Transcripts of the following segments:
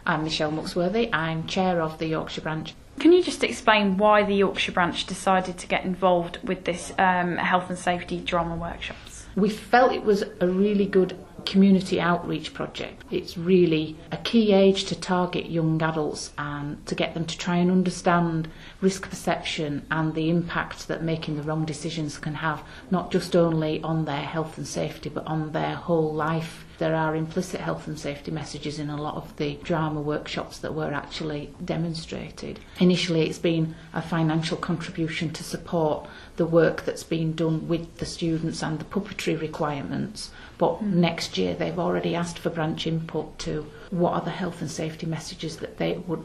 I'm Michelle Muxworthy, I'm chair of the Yorkshire branch. Can you just explain why the Yorkshire branch decided to get involved with this health and safety drama workshops? We felt it was a really good community outreach project. It's really a key age to target young adults and to get them to try and understand risk perception and the impact that making the wrong decisions can have, not just only on their health and safety but on their whole life. There are implicit health and safety messages in a lot of the drama workshops that were actually demonstrated. Initially it's been a financial contribution to support the work that's been done with the students and the puppetry requirements, but next year they've already asked for branch input to what are the health and safety messages that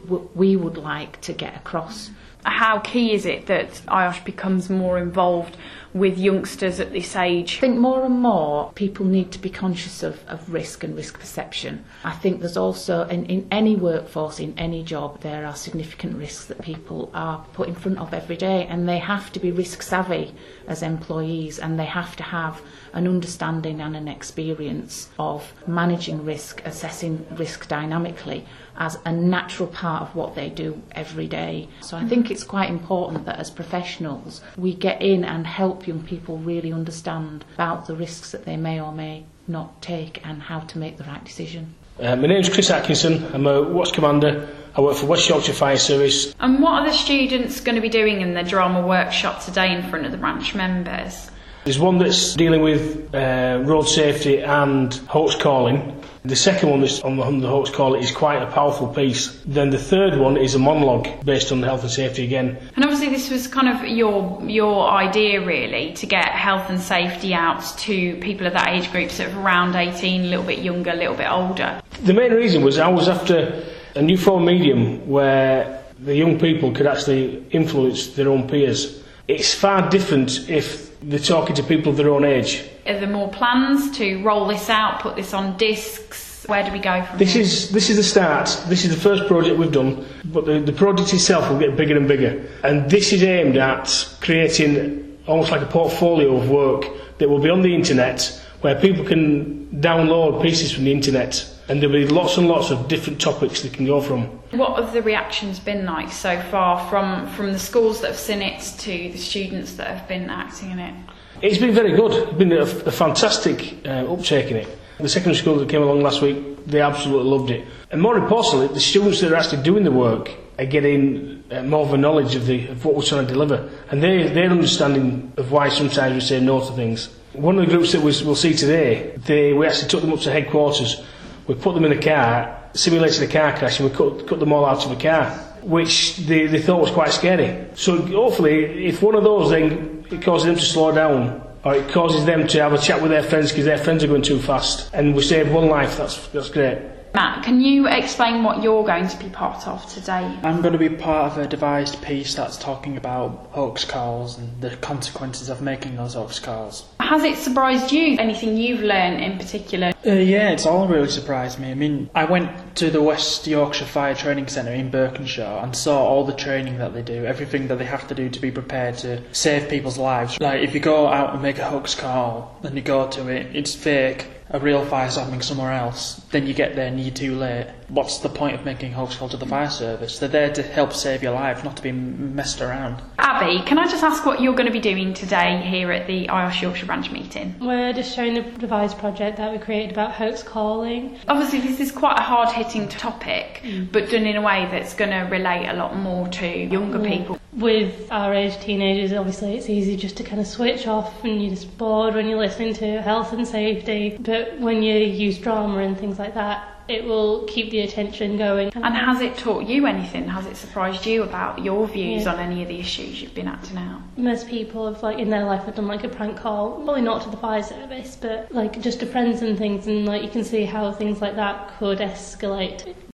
we would like to get across. How key is it that IOSH becomes more involved with youngsters at this age? I think more and more people need to be conscious of risk and risk perception. I think there's also, in any workforce, in any job, there are significant risks that people are put in front of every day, and they have to be risk savvy as employees, and they have to have an understanding and an experience of managing risk, assessing risk dynamically as a natural part of what they do every day. So I think it's quite important that as professionals we get in and help young people really understand about the risks that they may or may not take and how to make the right decision. My name's Chris Atkinson, I'm a Watch Commander. I work for West Yorkshire Fire Service. And what are the students going to be doing in the drama workshop today in front of the branch members? There's one that's dealing with road safety and hoax calling. The second one that's on the hoax calling is quite a powerful piece. Then the third one is a monologue based on health and safety again. And obviously this was kind of your idea really, to get health and safety out to people of that age group, sort of around 18, a little bit younger, a little bit older. The main reason was I was after a new form medium where the young people could actually influence their own peers. It's far different if they're talking to people of their own age. Are there more plans to roll this out, put this on discs? Where do we go from here? This is the start. This is the first project we've done, but the project itself will get bigger and bigger. And this is aimed at creating almost like a portfolio of work that will be on the internet, where people can download pieces from the internet, and there'll be lots and lots of different topics they can go from. What have the reactions been like so far from the schools that have seen it to the students that have been acting in it? It's been very good. It's been a fantastic uptake in it. The secondary school that came along last week, they absolutely loved it. And more importantly, the students that are actually doing the work are getting more of a knowledge of what we're trying to deliver, and their understanding of why sometimes we say no to things. One of the groups that we'll see today, we actually took them up to headquarters. We put them in a car, simulated a car crash, and we cut them all out of the car, which they thought was quite scary. So hopefully, if one of those then it causes them to slow down, or it causes them to have a chat with their friends because their friends are going too fast, and we save one life, that's great. Matt, can you explain what you're going to be part of today? I'm going to be part of a devised piece that's talking about hoax calls and the consequences of making those hoax calls. Has it surprised you? Anything you've learned in particular? Yeah, it's all really surprised me. I mean, I went to the West Yorkshire Fire Training Centre in Birkenshaw and saw all the training that they do, everything that they have to do to be prepared to save people's lives. Like, if you go out and make a hoax call and you go to it, it's fake, a real fire's happening somewhere else, then you get there and you're too late. What's the point of making a hoax call to the fire service? They're there to help save your life, not to be messed around. Abby, can I just ask what you're going to be doing today here at the IOSH Yorkshire branch meeting? We're just showing the devised project that we created about hoax calling. Obviously this is quite a hard-hitting topic, but done in a way that's going to relate a lot more to younger people. With our age teenagers, obviously it's easy just to kind of switch off and you're just bored when you're listening to health and safety, but when you use drama and things like that, it will keep the attention going. And has it taught you anything? Has it surprised you about your views on any of the issues you've been acting out? Most people have, in their life, have done a prank call, probably not to the fire service, but just to friends and things, and you can see how things like that could escalate.